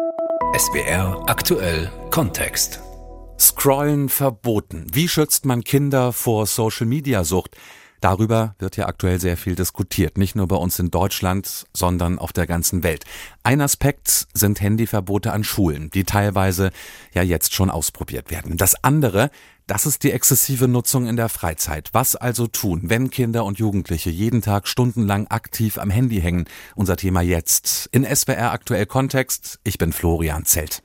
SWR aktuell Kontext. Scrollen verboten. Wie schützt man Kinder vor Social-Media-Sucht? Darüber wird ja aktuell sehr viel diskutiert, nicht nur bei uns in Deutschland, sondern auf der ganzen Welt. Ein Aspekt sind Handyverbote an Schulen, die teilweise ja jetzt schon ausprobiert werden. Das andere, das ist die exzessive Nutzung in der Freizeit. Was also tun, wenn Kinder und Jugendliche jeden Tag stundenlang aktiv am Handy hängen? Unser Thema jetzt in SWR aktuell Kontext. Ich bin Florian Zelt.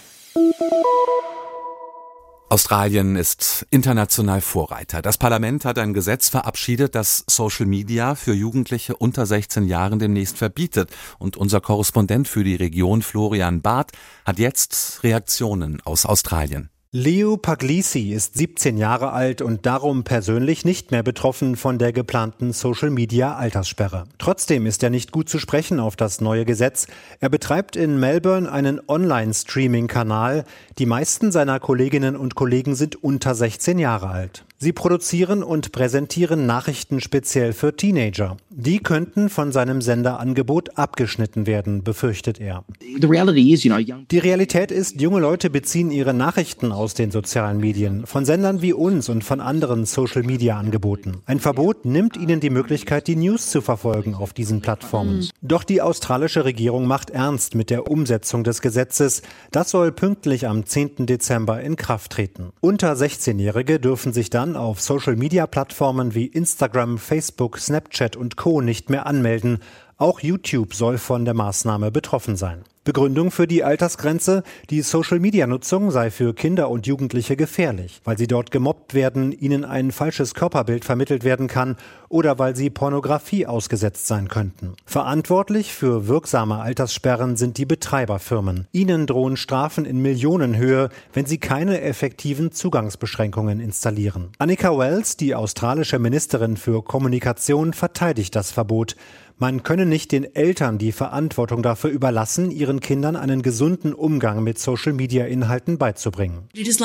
Australien ist international Vorreiter. Das Parlament hat ein Gesetz verabschiedet, das Social Media für Jugendliche unter 16 Jahren demnächst verbietet. Und unser Korrespondent für die Region, Florian Barth, hat jetzt Reaktionen aus Australien. Leo Puglisi ist 17 Jahre alt und darum persönlich nicht mehr betroffen von der geplanten Social-Media-Alterssperre. Trotzdem ist er nicht gut zu sprechen auf das neue Gesetz. Er betreibt in Melbourne einen Online-Streaming-Kanal. Die meisten seiner Kolleginnen und Kollegen sind unter 16 Jahre alt. Sie produzieren und präsentieren Nachrichten speziell für Teenager. Die könnten von seinem Senderangebot abgeschnitten werden, befürchtet er. Die Realität ist, junge Leute beziehen ihre Nachrichten aus den sozialen Medien, von Sendern wie uns und von anderen Social-Media-Angeboten. Ein Verbot nimmt ihnen die Möglichkeit, die News zu verfolgen auf diesen Plattformen. Doch die australische Regierung macht ernst mit der Umsetzung des Gesetzes. Das soll pünktlich am 10. Dezember in Kraft treten. Unter 16-Jährige dürfen sich dann auf Social-Media-Plattformen wie Instagram, Facebook, Snapchat und Co. nicht mehr anmelden. Auch YouTube soll von der Maßnahme betroffen sein. Begründung für die Altersgrenze: Die Social-Media-Nutzung sei für Kinder und Jugendliche gefährlich, weil sie dort gemobbt werden, ihnen ein falsches Körperbild vermittelt werden kann oder weil sie Pornografie ausgesetzt sein könnten. Verantwortlich für wirksame Alterssperren sind die Betreiberfirmen. Ihnen drohen Strafen in Millionenhöhe, wenn sie keine effektiven Zugangsbeschränkungen installieren. Annika Wells, die australische Ministerin für Kommunikation, verteidigt das Verbot. Man könne nicht den Eltern die Verantwortung dafür überlassen, ihren Kindern einen gesunden Umgang mit Social-Media-Inhalten beizubringen. Das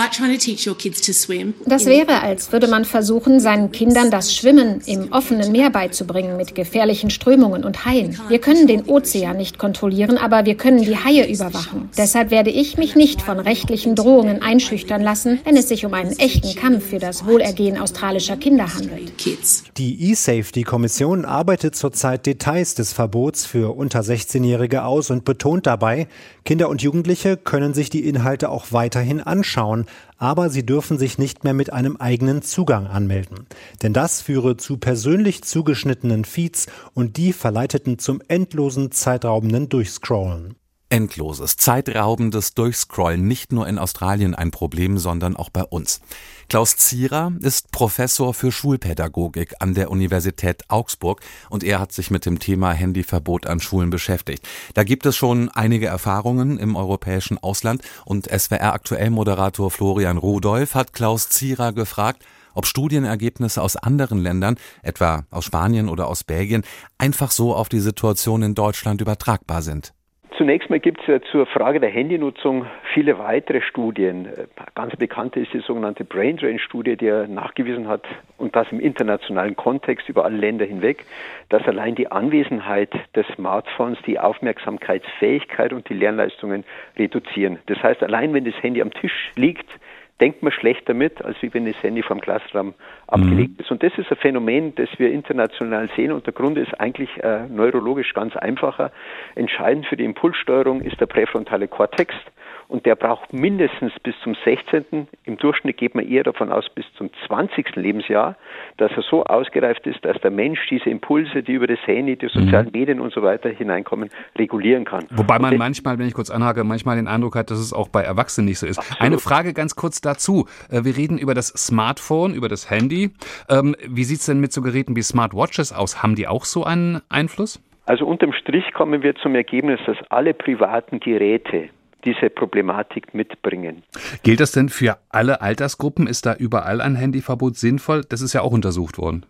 wäre, als würde man versuchen, seinen Kindern das Schwimmen im offenen Meer beizubringen mit gefährlichen Strömungen und Haien. Wir können den Ozean nicht kontrollieren, aber wir können die Haie überwachen. Deshalb werde ich mich nicht von rechtlichen Drohungen einschüchtern lassen, wenn es sich um einen echten Kampf für das Wohlergehen australischer Kinder handelt. Die eSafety-Kommission arbeitet zurzeit Details des Verbots für unter 16-Jährige aus und betont dabei, Kinder und Jugendliche können sich die Inhalte auch weiterhin anschauen, aber sie dürfen sich nicht mehr mit einem eigenen Zugang anmelden. Denn das führe zu persönlich zugeschnittenen Feeds und die verleiteten zum endlosen, zeitraubenden Durchscrollen. Endloses, zeitraubendes Durchscrollen, nicht nur in Australien ein Problem, sondern auch bei uns. Klaus Zierer ist Professor für Schulpädagogik an der Universität Augsburg und er hat sich mit dem Thema Handyverbot an Schulen beschäftigt. Da gibt es schon einige Erfahrungen im europäischen Ausland und SWR-Aktuell-Moderator Florian Rudolph hat Klaus Zierer gefragt, ob Studienergebnisse aus anderen Ländern, etwa aus Spanien oder aus Belgien, einfach so auf die Situation in Deutschland übertragbar sind. Zunächst mal gibt es ja zur Frage der Handynutzung viele weitere Studien. Ganz bekannt ist die sogenannte Brain Drain Studie, die ja nachgewiesen hat, und das im internationalen Kontext über alle Länder hinweg, dass allein die Anwesenheit des Smartphones die Aufmerksamkeitsfähigkeit und die Lernleistungen reduzieren. Das heißt, allein wenn das Handy am Tisch liegt, denkt man schlechter mit, als wie wenn das Handy vom Klassenraum abgelegt ist. Und das ist ein Phänomen, das wir international sehen. Und der Grund ist eigentlich neurologisch ganz einfacher. Entscheidend für die Impulssteuerung ist der präfrontale Kortex. Und der braucht mindestens bis zum 16., im Durchschnitt geht man eher davon aus, bis zum 20. Lebensjahr, dass er so ausgereift ist, dass der Mensch diese Impulse, die über das Handy, die sozialen Medien und so weiter hineinkommen, regulieren kann. Wobei man manchmal, wenn ich kurz anhake, manchmal den Eindruck hat, dass es auch bei Erwachsenen nicht so ist. Absolut. Eine Frage ganz kurz dazu. Wir reden über das Smartphone, über das Handy. Wie sieht es denn mit so Geräten wie Smartwatches aus? Haben die auch so einen Einfluss? Also unterm Strich kommen wir zum Ergebnis, dass alle privaten Geräte diese Problematik mitbringen. Gilt das denn für alle Altersgruppen? Ist da überall ein Handyverbot sinnvoll? Das ist ja auch untersucht worden.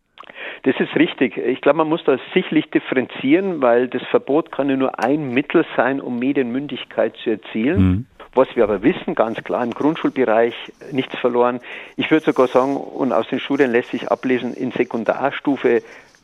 Das ist richtig. Ich glaube, man muss da sicherlich differenzieren, weil das Verbot kann ja nur ein Mittel sein, um Medienmündigkeit zu erzielen. Was wir aber wissen, ganz klar, im Grundschulbereich nichts verloren. Ich würde sogar sagen, und aus den Studien lässt sich ablesen, in Sekundarstufe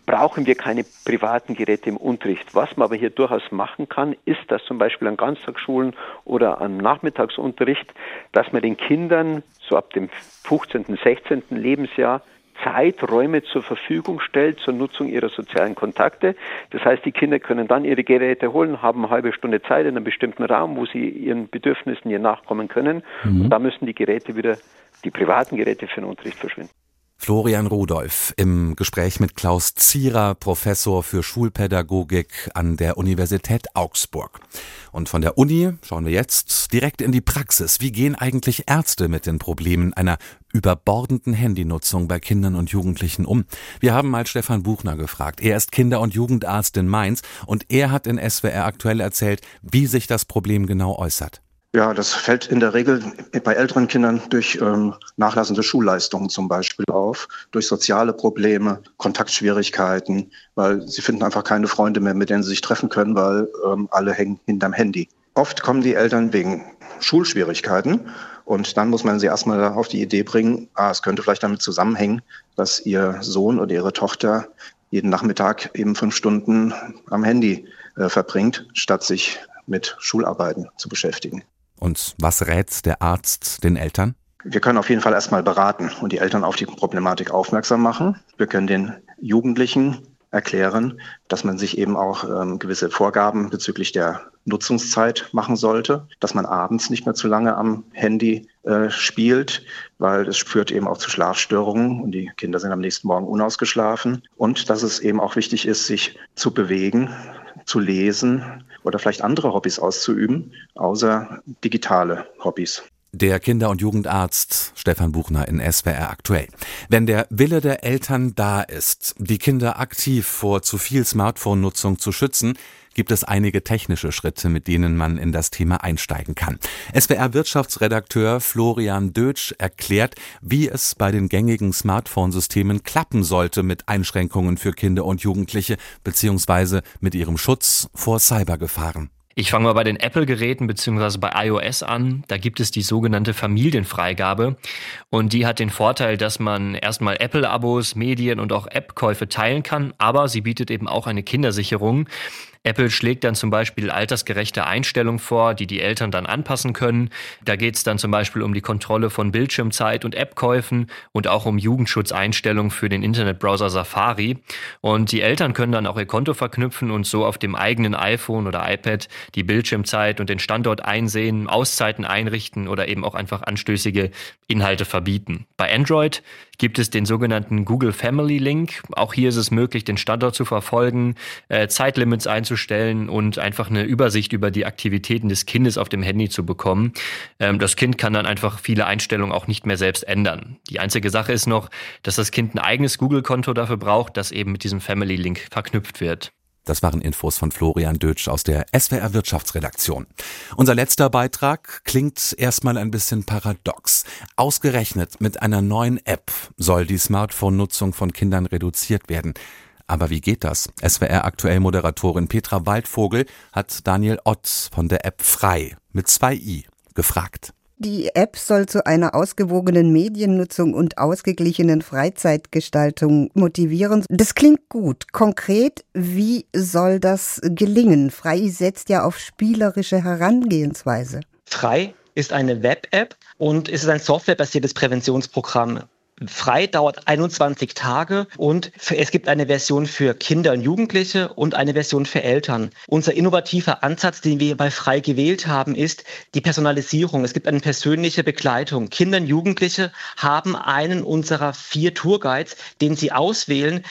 brauchen wir keine privaten Geräte im Unterricht. Was man aber hier durchaus machen kann, ist, dass zum Beispiel an Ganztagsschulen oder am Nachmittagsunterricht, dass man den Kindern so ab dem 15., 16. Lebensjahr Zeiträume zur Verfügung stellt zur Nutzung ihrer sozialen Kontakte. Das heißt, die Kinder können dann ihre Geräte holen, haben eine halbe Stunde Zeit in einem bestimmten Raum, wo sie ihren Bedürfnissen hier nachkommen können. Und da müssen die Geräte wieder, die privaten Geräte für den Unterricht verschwinden. Florian Rudolph im Gespräch mit Klaus Zierer, Professor für Schulpädagogik an der Universität Augsburg. Und von der Uni schauen wir jetzt direkt in die Praxis. Wie gehen eigentlich Ärzte mit den Problemen einer überbordenden Handynutzung bei Kindern und Jugendlichen um? Wir haben mal Stefan Buchner gefragt. Er ist Kinder- und Jugendarzt in Mainz und er hat in SWR aktuell erzählt, wie sich das Problem genau äußert. Ja, das fällt in der Regel bei älteren Kindern durch nachlassende Schulleistungen zum Beispiel auf, durch soziale Probleme, Kontaktschwierigkeiten, weil sie finden einfach keine Freunde mehr, mit denen sie sich treffen können, weil alle hängen hinterm Handy. Oft kommen die Eltern wegen Schulschwierigkeiten und dann muss man sie erstmal auf die Idee bringen, es könnte vielleicht damit zusammenhängen, dass ihr Sohn oder ihre Tochter jeden Nachmittag eben 5 Stunden am Handy verbringt, statt sich mit Schularbeiten zu beschäftigen. Und was rät der Arzt den Eltern? Wir können auf jeden Fall erstmal beraten und die Eltern auf die Problematik aufmerksam machen. Wir können den Jugendlichen erklären, dass man sich eben auch gewisse Vorgaben bezüglich der Nutzungszeit machen sollte, dass man abends nicht mehr zu lange am Handy spielt, weil es führt eben auch zu Schlafstörungen und die Kinder sind am nächsten Morgen unausgeschlafen. Und dass es eben auch wichtig ist, sich zu bewegen, zu lesen oder vielleicht andere Hobbys auszuüben, außer digitale Hobbys. Der Kinder- und Jugendarzt Stefan Buchner in SWR aktuell. Wenn der Wille der Eltern da ist, die Kinder aktiv vor zu viel Smartphone-Nutzung zu schützen, gibt es einige technische Schritte, mit denen man in das Thema einsteigen kann. SWR-Wirtschaftsredakteur Florian Dötsch erklärt, wie es bei den gängigen Smartphone-Systemen klappen sollte mit Einschränkungen für Kinder und Jugendliche beziehungsweise mit ihrem Schutz vor Cybergefahren. Ich fange mal bei den Apple-Geräten bzw. bei iOS an. Da gibt es die sogenannte Familienfreigabe und die hat den Vorteil, dass man erstmal Apple-Abos, Medien und auch App-Käufe teilen kann, aber sie bietet eben auch eine Kindersicherung. Apple schlägt dann zum Beispiel altersgerechte Einstellungen vor, die die Eltern dann anpassen können. Da geht es dann zum Beispiel um die Kontrolle von Bildschirmzeit und App-Käufen und auch um Jugendschutzeinstellungen für den Internetbrowser Safari. Und die Eltern können dann auch ihr Konto verknüpfen und so auf dem eigenen iPhone oder iPad die Bildschirmzeit und den Standort einsehen, Auszeiten einrichten oder eben auch einfach anstößige Inhalte verbieten. Bei Android gibt es den sogenannten Google Family Link. Auch hier ist es möglich, den Standort zu verfolgen, Zeitlimits einzustellen und einfach eine Übersicht über die Aktivitäten des Kindes auf dem Handy zu bekommen. Das Kind kann dann einfach viele Einstellungen auch nicht mehr selbst ändern. Die einzige Sache ist noch, dass das Kind ein eigenes Google-Konto dafür braucht, das eben mit diesem Family Link verknüpft wird. Das waren Infos von Florian Dötsch aus der SWR Wirtschaftsredaktion. Unser letzter Beitrag klingt erstmal ein bisschen paradox. Ausgerechnet mit einer neuen App soll die Smartphone-Nutzung von Kindern reduziert werden. Aber wie geht das? SWR-Aktuell-Moderatorin Petra Waldvogel hat Daniel Ott von der App Frei mit 2i gefragt. Die App soll zu einer ausgewogenen Mediennutzung und ausgeglichenen Freizeitgestaltung motivieren. Das klingt gut. Konkret, wie soll das gelingen? Frei setzt ja auf spielerische Herangehensweise. Frei ist eine Web-App und es ist ein softwarebasiertes Präventionsprogramm. Frei dauert 21 Tage und es gibt eine Version für Kinder und Jugendliche und eine Version für Eltern. Unser innovativer Ansatz, den wir bei Frei gewählt haben, ist die Personalisierung. Es gibt eine persönliche Begleitung. Kinder und Jugendliche haben einen unserer 4 Tourguides, den sie auswählen,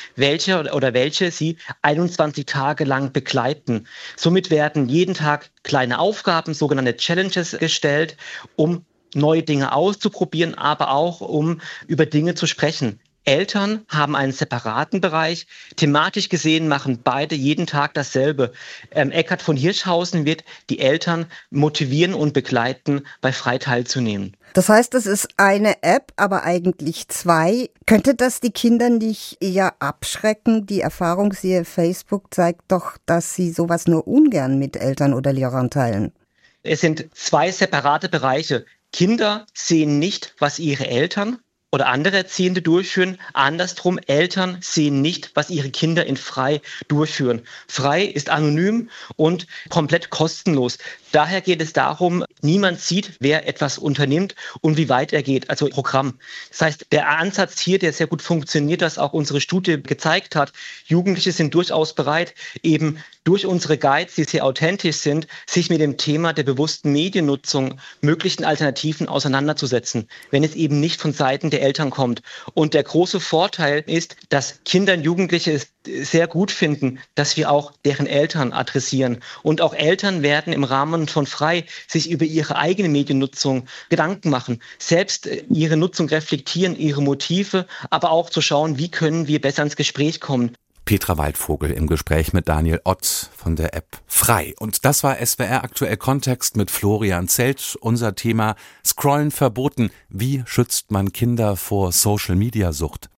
welche sie 21 Tage lang begleiten. Somit werden jeden Tag kleine Aufgaben, sogenannte Challenges gestellt, um neue Dinge auszuprobieren, aber auch um über Dinge zu sprechen. Eltern haben einen separaten Bereich. Thematisch gesehen machen beide jeden Tag dasselbe. Eckhard von Hirschhausen wird die Eltern motivieren und begleiten, bei Frei teilzunehmen. Das heißt, es ist eine App, aber eigentlich 2. Könnte das die Kinder nicht eher abschrecken? Die Erfahrung, siehe Facebook, zeigt doch, dass sie sowas nur ungern mit Eltern oder Lehrern teilen. Es sind 2 separate Bereiche. Kinder sehen nicht, was ihre Eltern oder andere Erziehende durchführen. Andersrum, Eltern sehen nicht, was ihre Kinder in Frei durchführen. Frei ist anonym und komplett kostenlos. Daher geht es darum, niemand sieht, wer etwas unternimmt und wie weit er geht, also Programm. Das heißt, der Ansatz hier, der sehr gut funktioniert, das auch unsere Studie gezeigt hat, Jugendliche sind durchaus bereit, eben durch unsere Guides, die sehr authentisch sind, sich mit dem Thema der bewussten Mediennutzung, möglichen Alternativen auseinanderzusetzen, wenn es eben nicht von Seiten der Eltern kommt. Und der große Vorteil ist, dass Kinder und Jugendliche es sehr gut finden, dass wir auch deren Eltern adressieren. Und auch Eltern werden im Rahmen von Frei sich über ihre eigene Mediennutzung Gedanken machen, selbst ihre Nutzung reflektieren, ihre Motive, aber auch zu schauen, wie können wir besser ins Gespräch kommen. Petra Waldvogel im Gespräch mit Daniel Ott von der App Frei. Und das war SWR Aktuell Kontext mit Florian Zelt. Unser Thema: Scrollen verboten. Wie schützt man Kinder vor Social-Media-Sucht?